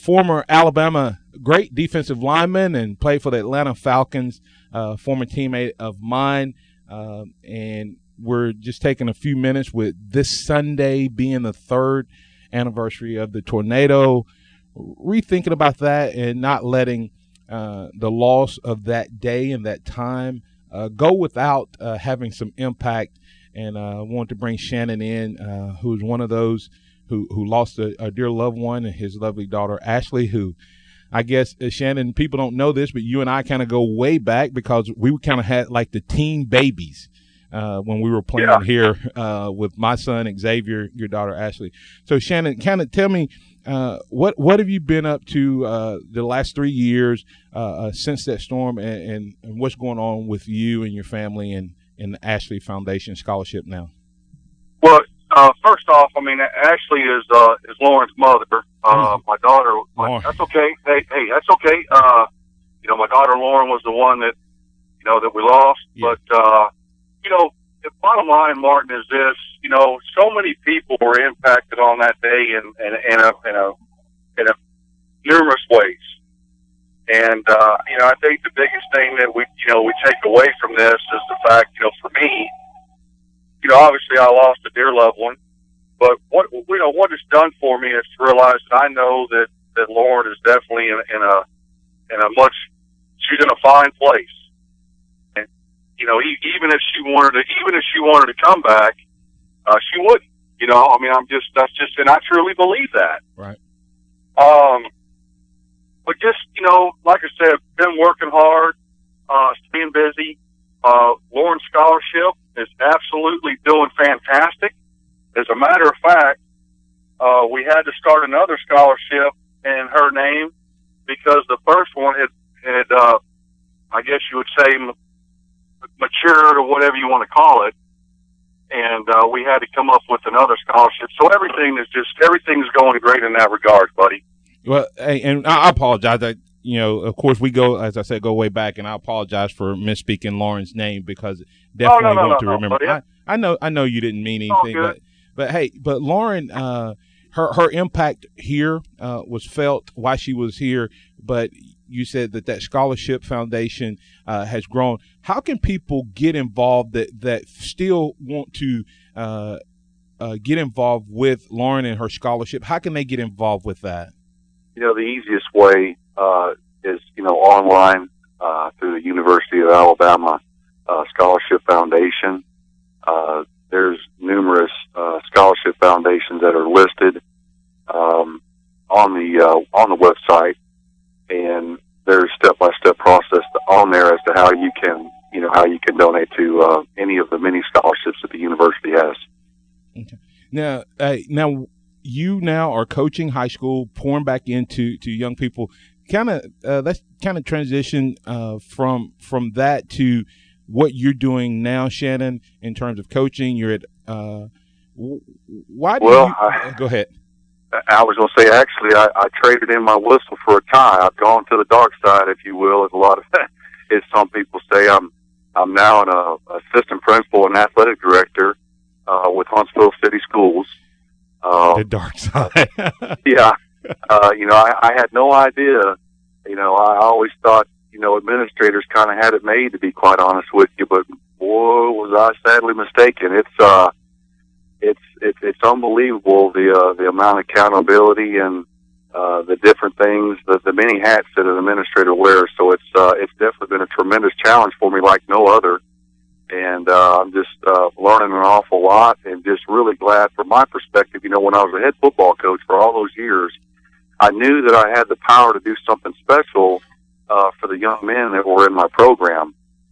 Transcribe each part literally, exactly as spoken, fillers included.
former Alabama great defensive lineman and played for the Atlanta Falcons, uh, former teammate of mine. Uh, and we're just taking a few minutes with this Sunday being the third anniversary of the tornado, rethinking about that and not letting uh, the loss of that day and that time uh, go without uh, having some impact. And I uh, want to bring Shannon in, uh, who's one of those who, who lost a, a dear loved one, and his lovely daughter, Ashley, who I guess, uh, Shannon, people don't know this, but you and I kind of go way back because we kind of had like the teen babies uh, when we were playing yeah. here uh, with my son, Xavier, your daughter, Ashley. So, Shannon, kind of tell me, uh, what what have you been up to uh, the last three years uh, uh, since that storm, and, and, and what's going on with you and your family and, and the Ashley Foundation Scholarship now? Well, uh, first off, I mean, Ashley is uh, is Lauren's mother. Uh, my daughter, my, that's okay. Hey, hey, that's okay. Uh, you know, my daughter Lauren was the one that, you know, that we lost. Yeah. But, uh, you know, the bottom line, Martin, is this, you know, so many people were impacted on that day in, in, in a, in a, in a numerous ways. And, uh, you know, I think the biggest thing that we, you know, we take away from this is the fact, you know, for me, you know, obviously I lost a dear loved one. But what you know, what it's done for me is to realize that I know that, that Lauren is definitely in, in a in a much she's in a fine place, and you know, even if she wanted to, even if she wanted to come back, uh, she wouldn't. You know, I mean, I'm just that's just, and I truly believe that. Right. Um, but just you know, like I said, been working hard, uh, staying busy. Uh, Lauren's scholarship is absolutely doing fantastic. As a matter of fact, uh, we had to start another scholarship in her name because the first one had, had uh, I guess you would say, m- matured or whatever you want to call it. And uh, we had to come up with another scholarship. So everything is just, everything's going great in that regard, buddy. Well, hey, and I apologize. I, you know, of course, we go, as I said, go way back, and I apologize for misspeaking Lauren's name because definitely oh, no, no, want no, to remember. No, I, I know, I know you didn't mean anything, but. But hey, but Lauren, uh, her her impact here uh, was felt while she was here. But you said that that scholarship foundation uh, has grown. How can people get involved that that still want to uh, uh, get involved with Lauren and her scholarship? How can they get involved with that? You know, the easiest way uh, is you know online uh, through the University of Alabama uh, Scholarship Foundation. Uh, There's numerous uh, scholarship foundations that are listed um, on the uh, on the website, and there's step-by-step process on there as to how you can you know how you can donate to uh, any of the many scholarships that the university has. Okay. Now, uh, now you now are coaching high school, pouring back into to young people. Kind of uh, let's kind of transition uh, from from that to what you're doing now, Shannon, in terms of coaching. You're at, uh, why do well, you, I, go ahead. I was going to say, actually, I, I traded in my whistle for a tie. I've gone to the dark side, if you will, as a lot of, as some people say. I'm, I'm now an uh, assistant principal and athletic director, uh, with Huntsville City Schools. Uh, the dark side. yeah. Uh, you know, I, I had no idea, you know, I always thought, you know, administrators kind of had it made, to be quite honest with you, but boy, was I sadly mistaken. It's, uh, it's, it's, it's unbelievable the, uh, the amount of accountability and, uh, the different things, the, the many hats that an administrator wears. So it's, uh, it's definitely been a tremendous challenge for me like no other. And, uh, I'm just, uh, learning an awful lot and just really glad from my perspective. You know, when I was a head football coach for all those years, I knew that I had the power to do something special Uh, for the young men that were in my program.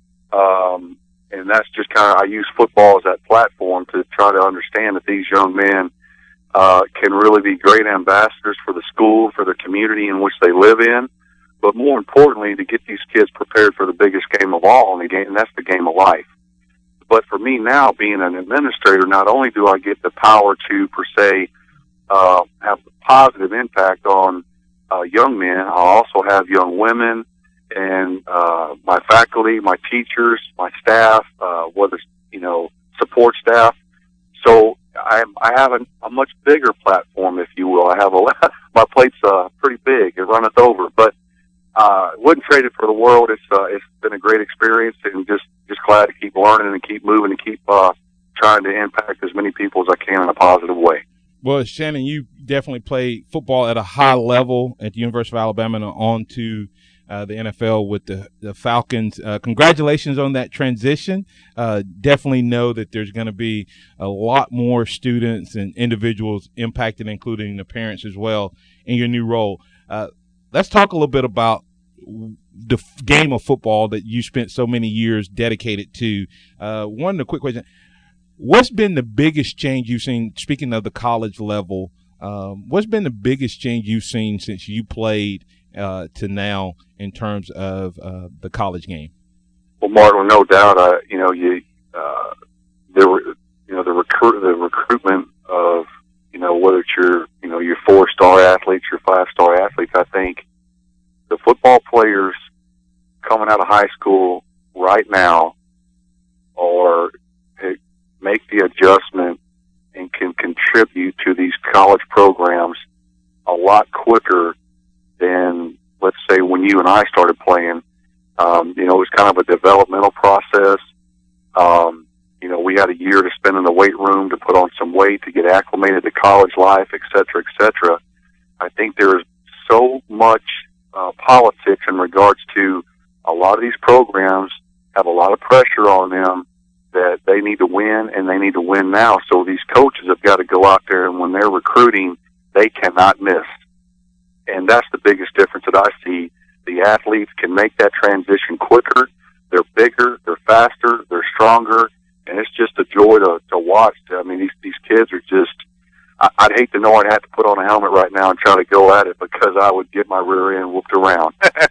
Um, and that's just kind of, I use football as that platform to try to understand that these young men uh, can really be great ambassadors for the school, for the community in which they live in, but more importantly, to get these kids prepared for the biggest game of all, in the game, and that's the game of life. But for me now, being an administrator, not only do I get the power to, per se, uh, have a positive impact on Uh, young men, I also have young women and uh, my faculty, my teachers, my staff, uh, whether you know support staff. So I I have a, a much bigger platform, if you will. I have a my plate's uh, pretty big. It runneth over, but uh, wouldn't trade it for the world. It's uh, it's been a great experience, and just just glad to keep learning and keep moving and keep uh, trying to impact as many people as I can in a positive way. Well, Shannon, you definitely played football at a high level at the University of Alabama and on to uh, the N F L with the, the Falcons. Uh, congratulations on that transition. Uh, definitely know that there's going to be a lot more students and individuals impacted, including the parents as well, in your new role. Uh, let's talk a little bit about the f- game of football that you spent so many years dedicated to. Uh, one, a quick question. What's been the biggest change you've seen, speaking of the college level, um, what's been the biggest change you've seen since you played uh, to now in terms of uh, the college game? Well, Martin, no doubt, uh, you know, you, uh, there were, you know, the recruit, the recruitment of, you know, whether it's your, you know, your four-star athletes, your five-star athletes, I think the football players coming out of high school right now are, make the adjustment and can contribute to these college programs a lot quicker than, let's say, when you and I started playing. Um, you know, it was kind of a developmental process. Um, you know, we had a year to spend in the weight room to put on some weight, to get acclimated to college life, et cetera, et cetera. I think there is so much uh, politics in regards to a lot of these programs have a lot of pressure on them that they need to win, and they need to win now. So these coaches have got to go out there, and when they're recruiting, they cannot miss. And that's the biggest difference that I see. The athletes can make that transition quicker. They're bigger, they're faster, they're stronger, and it's just a joy to, to watch. I mean, these, these kids are just, I, I'd hate to know I'd have to put on a helmet right now and try to go at it, because I would get my rear end whooped around.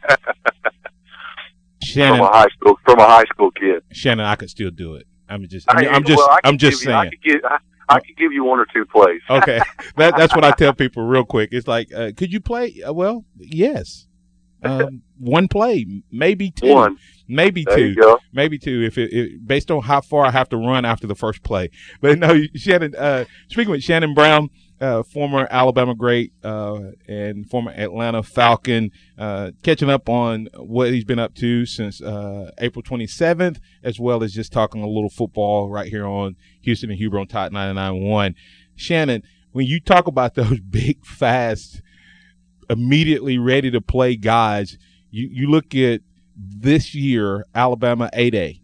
Shannon, from a high school, from a high school kid. Shannon, I could still do it. I'm just, I'm, I, I'm just, well, I'm just you, saying. I could, give, I, I could give you one or two plays. Okay, that, that's what I tell people real quick. It's like, uh, could you play? Uh, well, yes, um, one play, maybe two, one. maybe there two, you go. maybe two. If it, it based on how far I have to run after the first play. But no, Shannon. Uh, speaking with Shannon Brown. Uh, former Alabama great uh, and former Atlanta Falcon, uh, catching up on what he's been up to since uh, April twenty-seventh, as well as just talking a little football right here on Houston and Huber on Top ninety-nine point one. Shannon, when you talk about those big, fast, immediately ready to play guys, you, you look at this year, Alabama eight A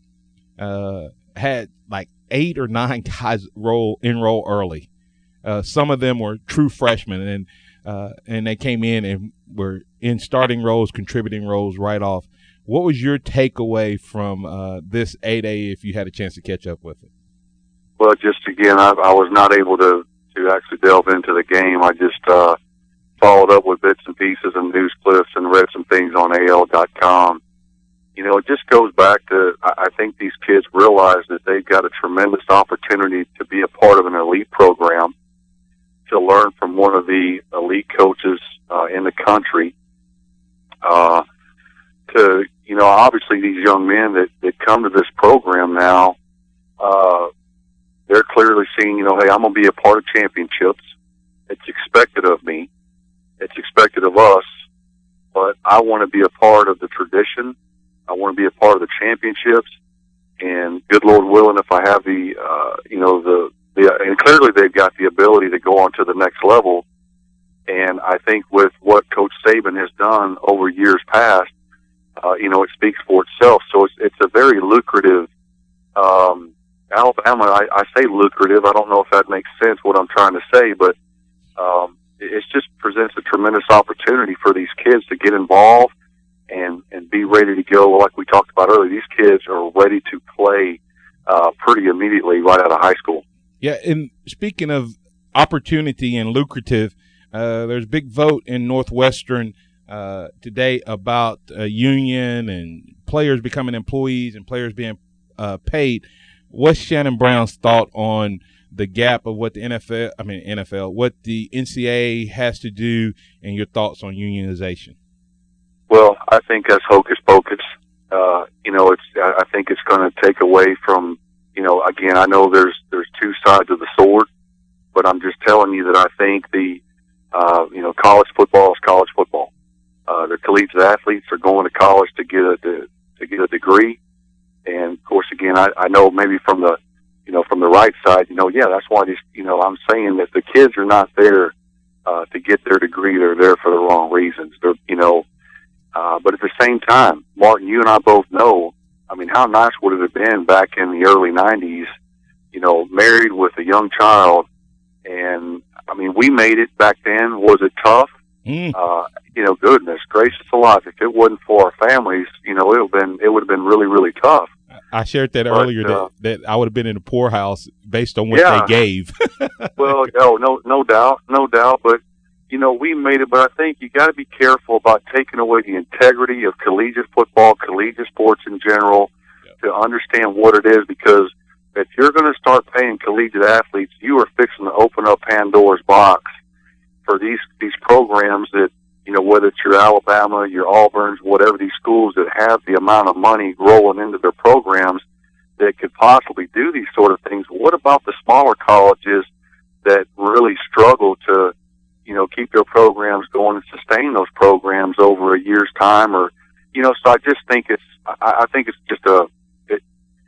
uh, had like eight or nine guys roll enroll early. Uh, some of them were true freshmen, and uh, and they came in and were in starting roles, contributing roles right off. What was your takeaway from uh, this eight A if you had a chance to catch up with it? Well, just again, I, I was not able to, to actually delve into the game. I just uh, followed up with bits and pieces and news clips and read some things on A L dot com. You know, it just goes back to, I think these kids realize that they've got a tremendous opportunity to be a part of an elite program, to learn from one of the elite coaches uh, in the country, uh, to, you know, obviously these young men that, that come to this program now, uh, they're clearly seeing, you know, hey, I'm going to be a part of championships. It's expected of me. It's expected of us, but I want to be a part of the tradition. I want to be a part of the championships, and good Lord willing, if I have the, uh, you know, the, Yeah, and clearly they've got the ability to go on to the next level. And I think with what Coach Saban has done over years past, uh, you know, it speaks for itself. So it's, it's a very lucrative, um, Alabama, I, I say lucrative. I don't know if that makes sense, what I'm trying to say, but um, it, it just presents a tremendous opportunity for these kids to get involved and, and be ready to go. Like we talked about earlier, these kids are ready to play uh, pretty immediately right out of high school. Yeah, and speaking of opportunity and lucrative, uh, there's a big vote in Northwestern uh, today about uh, union and players becoming employees and players being uh, paid. What's Shannon Brown's thought on the gap of what the N F L, I mean N F L, what the N C double A has to do, and your thoughts on unionization? Well, I think that's hocus pocus. Uh, you know, it's I think it's going to take away from you know, again, I know there's there's two sides of the sword, but I'm just telling you that I think the, uh, you know, college football is college football. Uh, the collegiate athletes are going to college to get a to, to get a degree, and of course, again, I, I know maybe from the, you know, from the right side, you know, yeah, that's why these, you know, I'm saying that the kids are not there uh, to get their degree; they're there for the wrong reasons. They're, you know, uh, but at the same time, Martin, you and I both know. I mean, how nice would it have been back in the early nineties, you know, married with a young child? And, I mean, we made it back then. Was it tough? Mm. Uh, you know, goodness gracious alive. If it wasn't for our families, you know, it would have been, it would have been really, really tough. I shared that but, earlier uh, that, that I would have been in a poorhouse based on what yeah. they gave. Well, no, no, no doubt, no doubt. But, you know, we made it, but I think you got to be careful about taking away the integrity of collegiate football, collegiate sports in general, yep. to understand what it is, because if you're going to start paying collegiate athletes, you are fixing to open up Pandora's box for these, these programs that, you know, whether it's your Alabama, your Auburns, whatever, these schools that have the amount of money rolling into their programs that could possibly do these sort of things. What about the smaller colleges that really struggle to, you know, keep their programs going and sustain those programs over a year's time? Or, you know, so I just think it's, I, I think it's just a, it,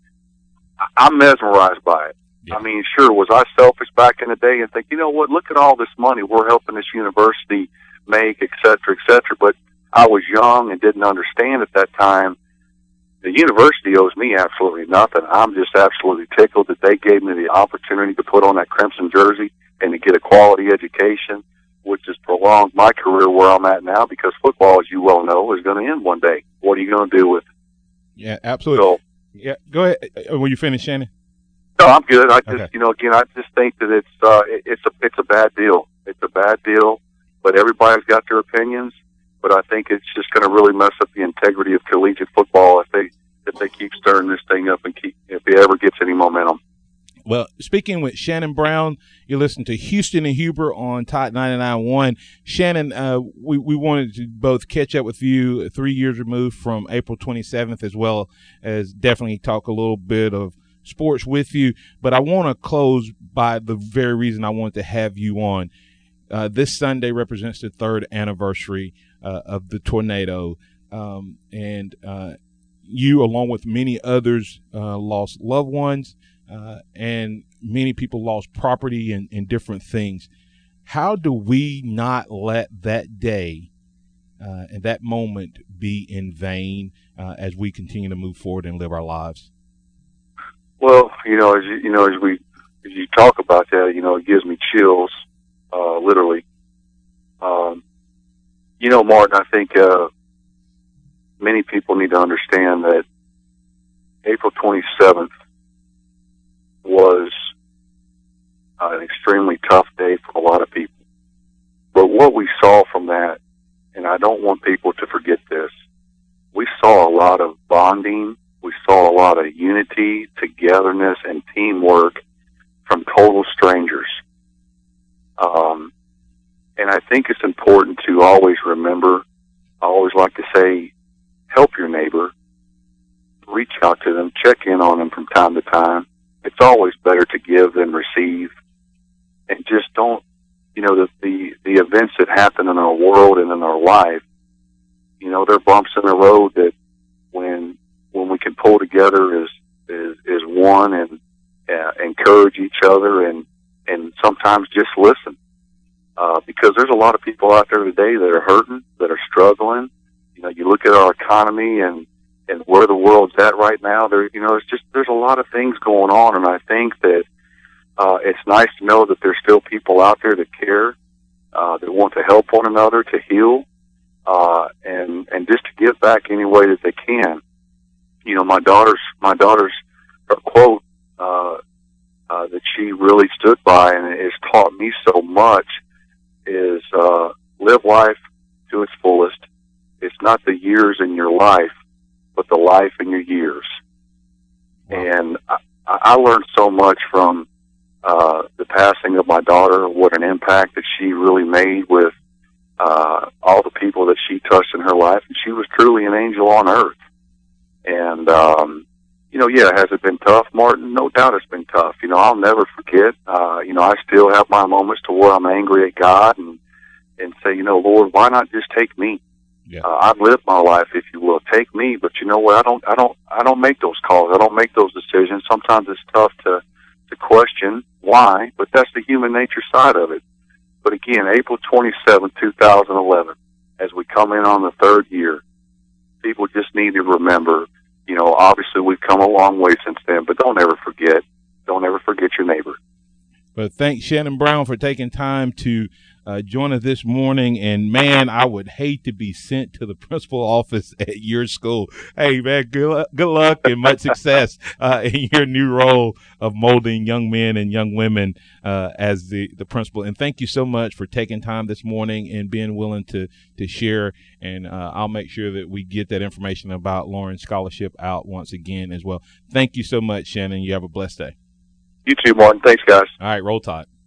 I'm mesmerized by it. Yeah. I mean, sure, was I selfish back in the day and think, you know what, look at all this money we're helping this university make, et cetera, et cetera. But I was young and didn't understand at that time. The university owes me absolutely nothing. I'm just absolutely tickled that they gave me the opportunity to put on that crimson jersey and to get a quality education, which has prolonged my career where I'm at now, because football, as you well know, is going to end one day. What are you going to do with it? Yeah, absolutely. So, yeah, go ahead. Will you finish, Shannon? No, I'm good. I just, okay. you know, again, I just think that it's uh, it, it's a it's a bad deal. It's a bad deal, but everybody's got their opinions. But I think it's just going to really mess up the integrity of collegiate football if they if they keep stirring this thing up and keep if it ever gets any momentum. Well, speaking with Shannon Brown, you listen to Houston and Huber on Tide ninety-nine point one. Shannon, uh, we, we wanted to both catch up with you three years removed from April twenty-seventh, as well as definitely talk a little bit of sports with you. But I want to close by the very reason I wanted to have you on. Uh, this Sunday represents the third anniversary uh, of the tornado, um, and uh, you, along with many others, uh, lost loved ones. Uh, and many people lost property and, and different things. How do we not let that day uh, and that moment be in vain uh, as we continue to move forward and live our lives? Well, you know, as you, you know, as we as you talk about that, you know, it gives me chills, uh, literally. Um, you know, Martin, I think uh, many people need to understand that April twenty-seventh was uh, an extremely tough day for a lot of people. But what we saw from that, and I don't want people to forget this, we saw a lot of bonding, we saw a lot of unity, togetherness, and teamwork from total strangers. Um, and I think it's important to always remember, I always like to say, help your neighbor, reach out to them, check in on them from time to time. It's always better to give than receive. And just don't, you know, the, the, the events that happen in our world and in our life, you know, there are bumps in the road that when, when we can pull together as, as, as one and uh, encourage each other and, and sometimes just listen. Uh, because there's a lot of people out there today that are hurting, that are struggling. You know, you look at our economy and, and where the world's at right now, there, you know, it's just, there's a lot of things going on. And I think that, uh, it's nice to know that there's still people out there that care, uh, that want to help one another, to heal, uh, and, and just to give back any way that they can. You know, my daughter's, my daughter's, her quote, uh, uh, that she really stood by and has taught me so much is, uh, live life to its fullest. It's not the years in your life, but the life in your years. Wow. And I, I learned so much from uh, the passing of my daughter, what an impact that she really made with uh, all the people that she touched in her life. And she was truly an angel on earth. And, um, you know, yeah, has it been tough, Martin? No doubt it's been tough. You know, I'll never forget. Uh, you know, I still have my moments to where I'm angry at God and and say, you know, Lord, why not just take me? Yeah. Uh, I've lived my life, if you will, take me. But you know what? I don't, I don't, I don't make those calls. I don't make those decisions. Sometimes it's tough to to question why, but that's the human nature side of it. But again, April twenty-seventh, two thousand eleven, as we come in on the third year, people just need to remember. You know, obviously we've come a long way since then, but don't ever forget. Don't ever forget your neighbor. But thanks, Shannon Brown, for taking time to uh, join us this morning. And, man, I would hate to be sent to the principal office at your school. Hey, man, good luck, good luck and much success uh, in your new role of molding young men and young women uh, as the, the principal. And thank you so much for taking time this morning and being willing to, to share. And uh, I'll make sure that we get that information about Lauren's scholarship out once again as well. Thank you so much, Shannon. You have a blessed day. You too, Martin. Thanks, guys. All right, Roll Tide.